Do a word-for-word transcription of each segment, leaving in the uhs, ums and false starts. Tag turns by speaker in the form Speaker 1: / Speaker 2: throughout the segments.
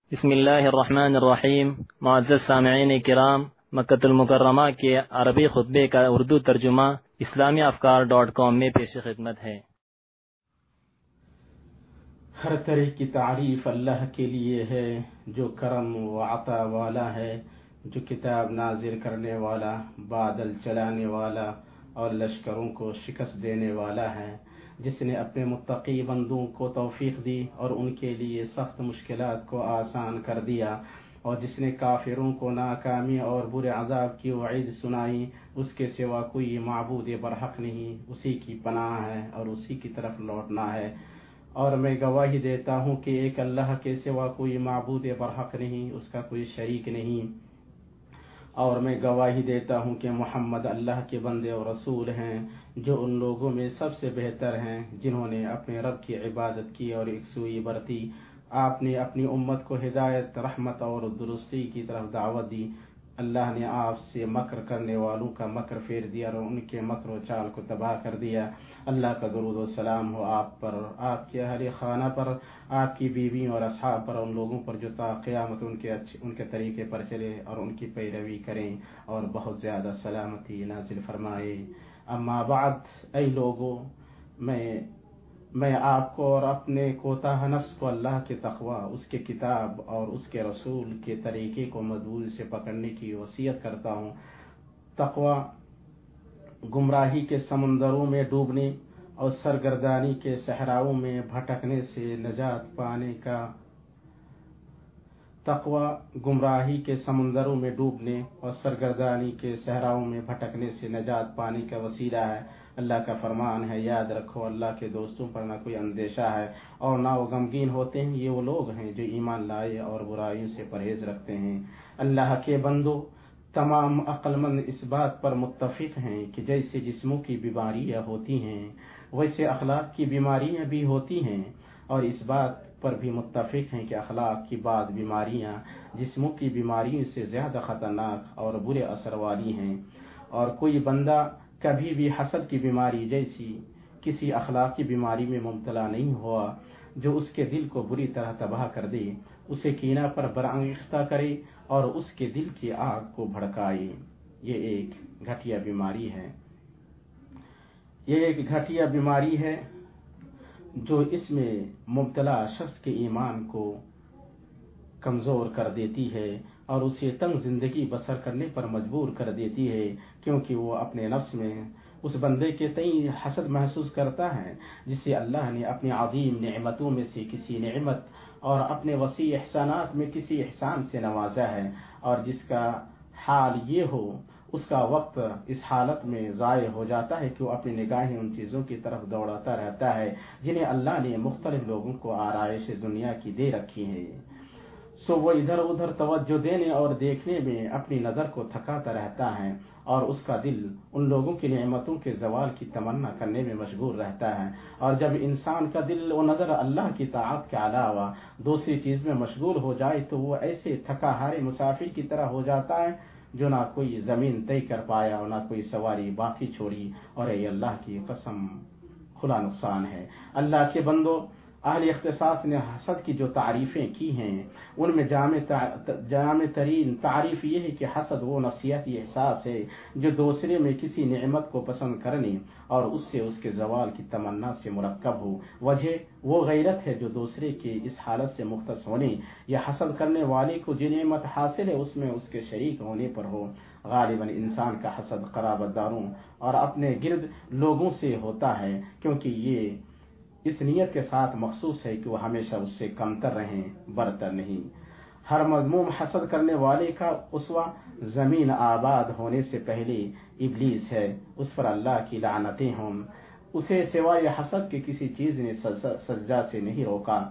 Speaker 1: بسم اللہ الرحمن الرحیم۔ معزز سامعین کرام، مکۃ المکرمہ کے عربی خطبے کا اردو ترجمہ اسلامی افکار ڈاٹ کام میں پیش خدمت ہے۔
Speaker 2: ہر طرح کی تعریف اللہ کے لیے ہے جو کرم و عطا والا ہے، جو کتاب نازل کرنے والا، بادل چلانے والا اور لشکروں کو شکست دینے والا ہے، جس نے اپنے متقی بندوں کو توفیق دی اور ان کے لیے سخت مشکلات کو آسان کر دیا، اور جس نے کافروں کو ناکامی اور برے عذاب کی وعید سنائی۔ اس کے سوا کوئی معبود برحق نہیں، اسی کی پناہ ہے اور اسی کی طرف لوٹنا ہے۔ اور میں گواہی دیتا ہوں کہ ایک اللہ کے سوا کوئی معبود برحق نہیں، اس کا کوئی شریک نہیں، اور میں گواہی دیتا ہوں کہ محمد اللہ کے بندے اور رسول ہیں، جو ان لوگوں میں سب سے بہتر ہیں جنہوں نے اپنے رب کی عبادت کی اور یکسوئی برتی۔ آپ نے اپنی امت کو ہدایت، رحمت اور درستی کی طرف دعوت دی۔ اللہ نے آپ سے مکر کرنے والوں کا مکر پھیر دیا اور ان کے مکر و چال کو تباہ کر دیا۔ اللہ کا درود و سلام ہو آپ پر، آپ کے اہل خانہ پر، آپ کی بیویوں اور اصحاب پر، ان لوگوں پر جو تا قیامت ان کے اچھے ان کے طریقے پر چلے اور ان کی پیروی کریں اور بہت زیادہ سلامتی نازل فرمائے۔ اما بعد، اے لوگو، میں میں آپ کو اور اپنے کوتاہ نفس کو اللہ کے تقوی، اس کے کتاب اور اس کے رسول کے طریقے کو مضبوطی سے پکڑنے کی وصیت کرتا ہوں۔ تقوی گمراہی کے سمندروں میں ڈوبنے اور سرگردانی کے صحراؤں میں بھٹکنے سے نجات پانے کا تقوی گمراہی کے سمندروں میں ڈوبنے اور سرگردانی کے صحراؤں میں بھٹکنے سے نجات پانے کا وسیلہ ہے۔ اللہ کا فرمان ہے، یاد رکھو اللہ کے دوستوں پر نہ کوئی اندیشہ ہے اور نہ وہ غمگین ہوتے ہیں، یہ وہ لوگ ہیں جو ایمان لائے اور برائیوں سے پرہیز رکھتے ہیں۔ اللہ کے بندو، تمام عقل مند اس بات پر متفق ہیں کہ جیسے جسموں کی بیماریاں ہوتی ہیں ویسے اخلاق کی بیماریاں بھی ہوتی ہیں، اور اس بات پر بھی متفق ہیں کہ اخلاق کی بعض بیماریاں جسموں کی بیماریوں سے زیادہ خطرناک اور برے اثر والی ہیں، اور کوئی بندہ کبھی بھی حسد کی بیماری جیسی کسی اخلاقی بیماری میں مبتلا نہیں ہوا جو اس کے دل کو بری طرح تباہ کر دے، اسے کینہ پر برانگیختہ کرے اور اس کے دل کی آگ کو بھڑکائے۔ یہ ایک گھٹیا بیماری ہے یہ ایک گھٹیا بیماری ہے جو اس میں مبتلا شخص کے ایمان کو کمزور کر دیتی ہے اور اسے تنگ زندگی بسر کرنے پر مجبور کر دیتی ہے، کیونکہ وہ اپنے نفس میں اس بندے کے تئیں حسد محسوس کرتا ہے جسے اللہ نے اپنی عظیم نعمتوں میں سے کسی نعمت اور اپنے وسیع احسانات میں کسی احسان سے نوازا ہے، اور جس کا حال یہ ہو اس کا وقت اس حالت میں ضائع ہو جاتا ہے کہ وہ اپنی نگاہیں ان چیزوں کی طرف دوڑاتا رہتا ہے جنہیں اللہ نے مختلف لوگوں کو آرائش دنیا کی دے رکھی ہے، سو وہ ادھر ادھر توجہ دینے اور دیکھنے میں اپنی نظر کو تھکاتا رہتا ہے، اور اس کا دل ان لوگوں کی نعمتوں کے زوال کی تمنا کرنے میں مشغول رہتا ہے۔ اور جب انسان کا دل و نظر اللہ کی طاعت کے علاوہ دوسری چیز میں مشغول ہو جائے تو وہ ایسے تھکا ہارے مسافر کی طرح ہو جاتا ہے جو نہ کوئی زمین طے کر پایا اور نہ کوئی سواری باقی چھوڑی، اور اے اللہ کی قسم، کھلا نقصان ہے۔ اللہ کے بندو، اہل اختصاص نے حسد کی جو تعریفیں کی ہیں ان میں جامع جامع ترین تعریف یہ ہے کہ حسد وہ نفسیاتی احساس ہے جو دوسرے میں کسی نعمت کو پسند کرنے اور اس سے اس کے زوال کی تمنا سے مرکب ہو۔ وجہ وہ غیرت ہے جو دوسرے کے اس حالت سے مختص ہونے یا حسد کرنے والے کو جو نعمت حاصل ہے اس میں اس کے شریک ہونے پر ہو۔ غالباً انسان کا حسد قرابت داروں اور اپنے گرد لوگوں سے ہوتا ہے، کیونکہ یہ اس نیت کے ساتھ مخصوص ہے کہ وہ ہمیشہ اس سے کمتر رہیں، برتر نہیں۔ ہر مذموم حسد کرنے والے کا اسوہ زمین آباد ہونے سے پہلے ابلیس ہے، اس پر اللہ کی لعنتیں ہوں۔ اسے سوائے حسد کے کسی چیز نے سجدہ سے نہیں روکا،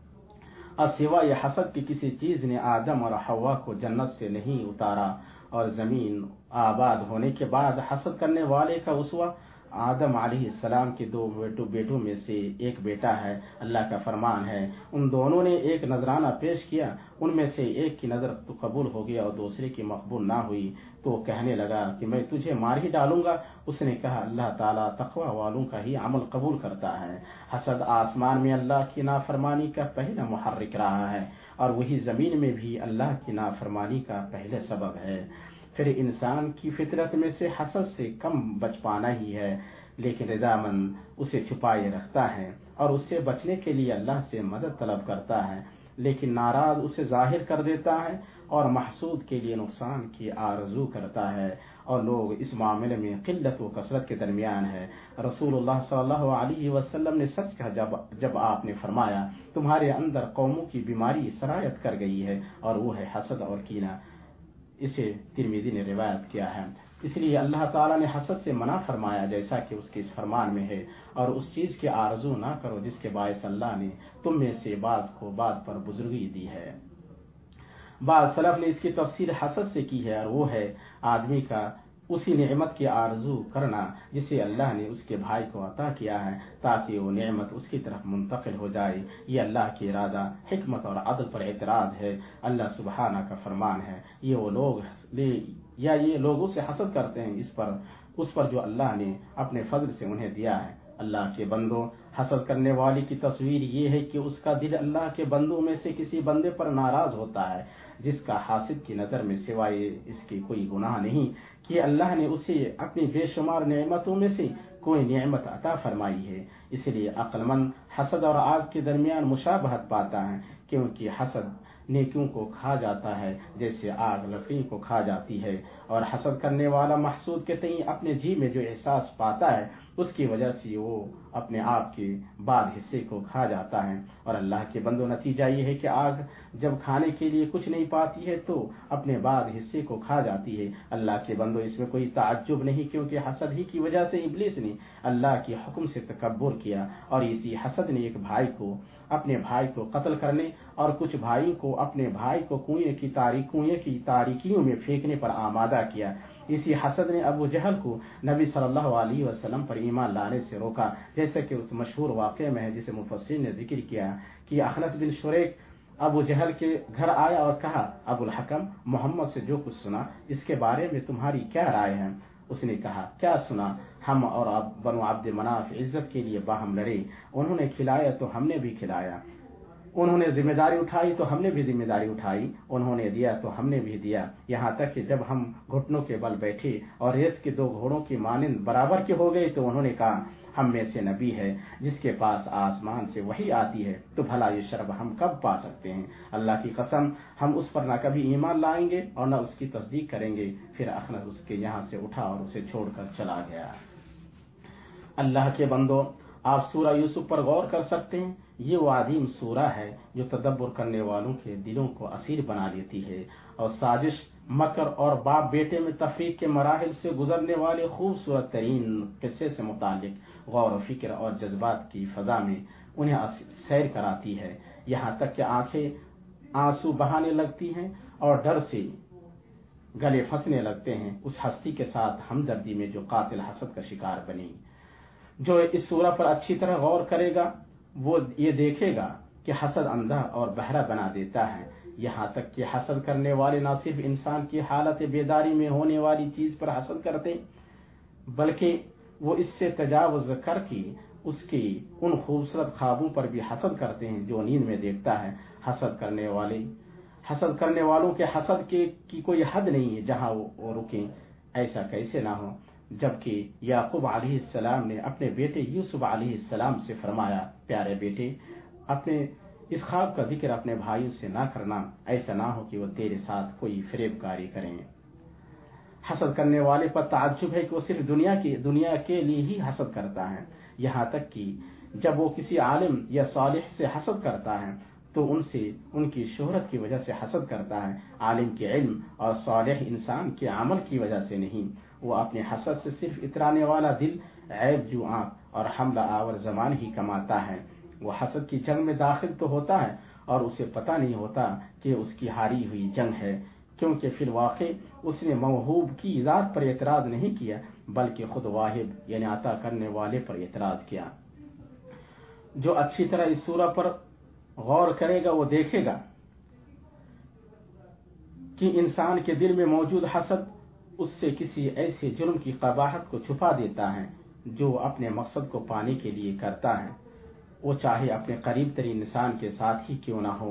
Speaker 2: اور سوائے حسد کی کسی چیز نے آدم اور حوا کو جنت سے نہیں اتارا، اور زمین آباد ہونے کے بعد حسد کرنے والے کا اسوہ آدم علیہ السلام کے دو بیٹوں بیٹوں میں سے ایک بیٹا ہے۔ اللہ کا فرمان ہے، ان دونوں نے ایک نذرانہ پیش کیا، ان میں سے ایک کی نظر تو قبول ہو گیا اور دوسرے کی مقبول نہ ہوئی، تو وہ کہنے لگا کہ میں تجھے مار ہی ڈالوں گا۔ اس نے کہا، اللہ تعالیٰ تقوی والوں کا ہی عمل قبول کرتا ہے۔ حسد آسمان میں اللہ کی نافرمانی کا پہلا محرک رہا ہے، اور وہی زمین میں بھی اللہ کی نافرمانی کا پہلے سبب ہے۔ پھر انسان کی فطرت میں سے حسد سے کم بچ پانا ہی ہے، لیکن رضامند اسے چھپائے رکھتا ہے اور اس سے بچنے کے لیے اللہ سے مدد طلب کرتا ہے، لیکن ناراض اسے ظاہر کر دیتا ہے اور محسود کے لیے نقصان کی آرزو کرتا ہے، اور لوگ اس معاملے میں قلت و کثرت کے درمیان ہے۔ رسول اللہ صلی اللہ علیہ وسلم نے سچ کہا جب جب آپ نے فرمایا تمہارے اندر قوموں کی بیماری سرایت کر گئی ہے اور وہ ہے حسد اور کینہ۔ اسے ترمذی نے روایت کیا ہے۔ اس لیے اللہ تعالیٰ نے حسد سے منع فرمایا، جیسا کہ اس کے اس فرمان میں ہے، اور اس چیز کی آرزو نہ کرو جس کے باعث اللہ نے تم میں سے بعض کو بعض پر بزرگی دی ہے۔ بعض سلف نے اس کی تفسیر حسد سے کی ہے، اور وہ ہے آدمی کا اسی نعمت کی آرزو کرنا جسے اللہ نے اس کے بھائی کو عطا کیا ہے تاکہ وہ نعمت اس کی طرف منتقل ہو جائے۔ یہ اللہ کی ارادہ، حکمت اور عدل پر اعتراض ہے۔ اللہ سبحانہ کا فرمان ہے، یہ وہ لوگ یا یہ لوگ اسے حسد کرتے ہیں اس پر اس پر جو اللہ نے اپنے فضل سے انہیں دیا ہے۔ اللہ کے بندوں، حسد کرنے والی کی تصویر یہ ہے کہ اس کا دل اللہ کے بندوں میں سے کسی بندے پر ناراض ہوتا ہے جس کا حاسد کی نظر میں سوائے اس کی کوئی گناہ نہیں کہ اللہ نے اسے اپنی بے شمار نعمتوں میں سے کوئی نعمت عطا فرمائی ہے۔ اس لیے عقل مند حسد اور آگ کے درمیان مشابہت پاتا ہے، کیونکہ حسد نیکیوں کو کھا جاتا ہے جیسے آگ لکڑی کو کھا جاتی ہے، اور حسد کرنے والا محسود کے تئیں اپنے جی میں جو احساس پاتا ہے اس کی وجہ سے وہ اپنے آپ کے بعد حصے کو کھا جاتا ہے۔ اور اللہ کے بندوں، نتیجہ یہ ہے کہ آگ جب کھانے کے لیے کچھ نہیں پاتی ہے تو اپنے بعد حصے کو کھا جاتی ہے۔ اللہ کے بندوں، اس میں کوئی تعجب نہیں، کیونکہ حسد ہی کی وجہ سے ابلیس نے اللہ کے حکم سے تکبر کیا، اور اسی حسد نے ایک بھائی کو اپنے بھائی کو قتل کرنے اور کچھ بھائی کو اپنے بھائی کو کنویں کی تاریک کنویں کی تاریکیوں میں پھینکنے پر آمادہ کیا۔ اسی حسد نے ابو جہل کو نبی صلی اللہ علیہ وسلم پر ایمان لانے سے روکا، جیسے کہ اس مشہور واقعے میں ہے جسے مفسرین نے ذکر کیا کہ اخنس بن شریک ابو جہل کے گھر آیا اور کہا، ابو الحکم، محمد سے جو کچھ سنا اس کے بارے میں تمہاری کیا رائے ہے؟ اس نے کہا، کیا سنا؟ ہم اور بنو عبد مناف عزت کے لیے باہم لڑے، انہوں نے کھلایا تو ہم نے بھی کھلایا، انہوں نے ذمہ داری اٹھائی تو ہم نے بھی ذمہ داری اٹھائی، انہوں نے دیا تو ہم نے بھی دیا، یہاں تک کہ جب ہم گھٹنوں کے بل بیٹھے اور ریس کے دو گھوڑوں کی مانند برابر کے ہو گئے تو انہوں نے کہا، ہم میں سے نبی ہے جس کے پاس آسمان سے وحی آتی ہے، تو بھلا یہ شرب ہم کب پا سکتے ہیں؟ اللہ کی قسم، ہم اس پر نہ کبھی ایمان لائیں گے اور نہ اس کی تصدیق کریں گے۔ پھر اخنس اس کے یہاں سے اٹھا اور اسے چھوڑ کر چلا گیا۔ اللہ کے بندوں، آپ سورہ یوسف پر غور کر سکتے ہیں۔ یہ وہ عظیم سورہ ہے جو تدبر کرنے والوں کے دلوں کو اسیر بنا لیتی ہے، اور سازش، مکر اور باپ بیٹے میں تفریق کے مراحل سے گزرنے والے خوبصورت ترین قصے سے متعلق غور و فکر اور جذبات کی فضا میں انہیں سیر کراتی ہے، یہاں تک کہ آنکھیں آنسو بہانے لگتی ہیں اور ڈر سے گلے پھنسنے لگتے ہیں اس ہستی کے ساتھ ہمدردی میں جو قاتل حسد کا شکار بنی۔ جو اس سورہ پر اچھی طرح غور کرے گا وہ یہ دیکھے گا کہ حسد اندھا اور بہرا بنا دیتا ہے، یہاں تک کہ حسد کرنے والے نہ صرف انسان کی حالت بیداری میں ہونے والی چیز پر حسد کرتے بلکہ وہ اس سے تجاوز کر کے اس کی ان خوبصورت خوابوں پر بھی حسد کرتے ہیں جو نیند میں دیکھتا ہے۔ حسد کرنے والے حسد کرنے والوں کے حسد کے کی کوئی حد نہیں ہے جہاں وہ رکیں، ایسا کیسے نہ ہو، جبکہ یعقوب علیہ السلام نے اپنے بیٹے یوسف علیہ السلام سے فرمایا، پیارے بیٹے، اپنے اس خواب کا ذکر اپنے بھائیوں سے نہ کرنا، ایسا نہ ہو کہ وہ تیرے ساتھ کوئی فریب کاری کریں۔ حسد کرنے والے پر تعجب ہے کہ وہ صرف دنیا کی دنیا کے لیے ہی حسد کرتا ہے، یہاں تک کہ جب وہ کسی عالم یا صالح سے حسد کرتا ہے تو ان سے ان کی شہرت کی وجہ سے حسد کرتا ہے، عالم کے علم اور صالح انسان کے عمل کی وجہ سے نہیں۔ وہ اپنے حسد سے صرف اترانے والا دل، عیب جو آنکھ اور حملہ آور زبان ہی کماتا ہے۔ وہ حسد کی جنگ میں داخل تو ہوتا ہے اور اسے پتہ نہیں ہوتا کہ اس کی ہاری ہوئی جنگ ہے، کیونکہ فی الواقع اس نے موہوب کی ذات پر اعتراض نہیں کیا بلکہ خود واہب یعنی عطا کرنے والے پر اعتراض کیا۔ جو اچھی طرح اس سورہ پر غور کرے گا وہ دیکھے گا کہ انسان کے دل میں موجود حسد اس سے کسی ایسے جرم کی قباحت کو چھپا دیتا ہے جو اپنے مقصد کو پانے کے لیے کرتا ہے، وہ چاہے اپنے قریب ترین انسان کے ساتھ ہی کیوں نہ ہو۔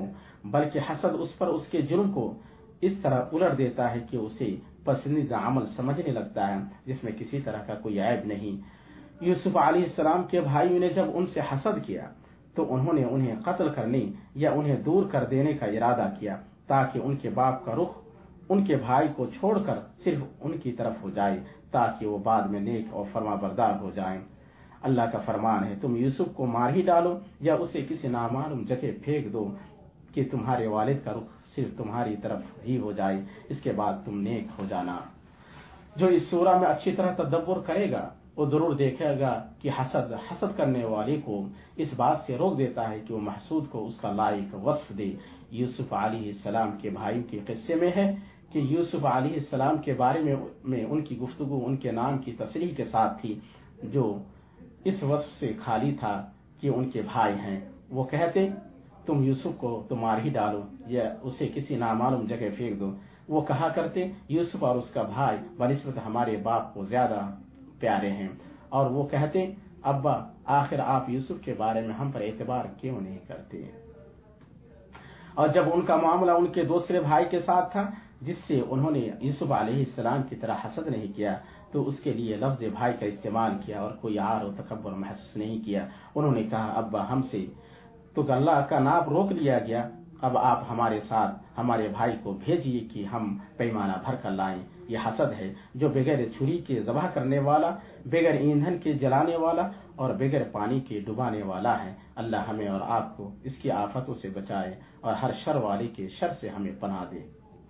Speaker 2: بلکہ حسد اس پر اس کے جرم کو اس طرح الٹ دیتا ہے کہ اسے پسندیدہ عمل سمجھنے لگتا ہے جس میں کسی طرح کا کوئی عیب نہیں۔ یوسف علیہ السلام کے بھائیوں نے جب ان سے حسد کیا تو انہوں نے انہیں قتل کرنے یا انہیں دور کر دینے کا ارادہ کیا تاکہ ان کے باپ کا رخ ان کے بھائی کو چھوڑ کر صرف ان کی طرف ہو جائے تاکہ وہ بعد میں نیک اور فرما بردار ہو جائیں۔ اللہ کا فرمان ہے تم یوسف کو مار ہی ڈالو یا اسے کسی نامعلوم جگہ پھینک دو کہ تمہارے والد کا رخ صرف تمہاری طرف ہی ہو جائے، اس کے بعد تم نیک ہو جانا۔ جو اس سورہ میں اچھی طرح تدبر کرے گا وہ ضرور دیکھے گا کہ حسد حسد کرنے والے کو اس بات سے روک دیتا ہے کہ وہ محسود کو اس کا لائق وصف دے۔ یوسف علیہ السلام کے بھائیوں کے قصے میں ہے کہ یوسف علیہ السلام کے بارے میں میں ان کی گفتگو ان کے نام کی تصریح کے ساتھ تھی جو اس وصف سے خالی تھا کہ ان کے بھائی ہیں۔ وہ کہتے تم یوسف کو تو مار ہی ڈالو یا اسے کسی نامعلوم جگہ پھینک دو۔ وہ کہا کرتے یوسف اور اس کا بھائی بنسبت ہمارے باپ کو زیادہ پیارے ہیں، اور وہ کہتے ابا آخر آپ یوسف کے بارے میں ہم پر اعتبار کیوں نہیں کرتے؟ اور جب ان کا معاملہ ان کے دوسرے بھائی کے ساتھ تھا جس سے انہوں نے یوسف علیہ السلام کی طرح حسد نہیں کیا تو اس کے لیے لفظ بھائی کا استعمال کیا اور کوئی عار و تکبر محسوس نہیں کیا۔ انہوں نے کہا ابا ہم سے تو اللہ کا نام روک لیا گیا، اب آپ ہمارے ساتھ ہمارے بھائی کو بھیجیے کہ ہم پیمانہ بھر کر لائیں۔ یہ حسد ہے جو بغیر چھری کے ذبح کرنے والا، بغیر ایندھن کے جلانے والا اور بغیر پانی کے ڈبانے والا ہے۔ اللہ ہمیں اور آپ کو اس کی آفتوں سے بچائے اور ہر شر والے کے شر سے ہمیں پناہ دے۔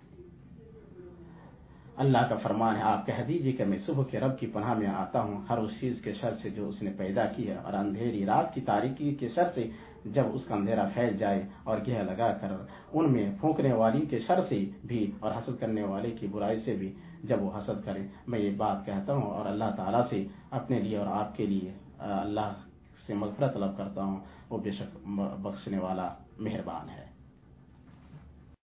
Speaker 2: اللہ کا فرمان ہے آپ کہہ دیجیے کہ میں صبح کے رب کی پناہ میں آتا ہوں ہر اس چیز کے شر سے جو اس نے پیدا کی ہے، اور اندھیری رات کی تاریکی کے شر سے جب اس کا اندھیرا پھیل جائے، اور گہ لگا کر ان میں پھونکنے والی کے شر سے بھی، اور حسد کرنے والے کی برائی سے بھی جب وہ حسد کرے۔ میں یہ بات کہتا ہوں اور اللہ تعالیٰ سے اپنے لیے اور آپ کے لیے اللہ سے مغفرت طلب کرتا ہوں، وہ بے شک بخشنے والا مہربان ہے۔